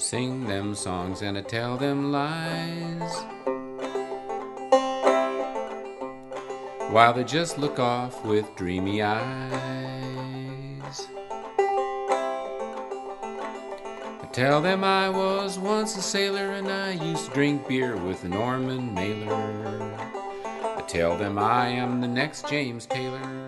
sing them songs and I tell them lies, while they just look off with dreamy eyes. I tell them I was once a sailor and I used to drink beer with Norman Mailer. I tell them I am the next James Taylor.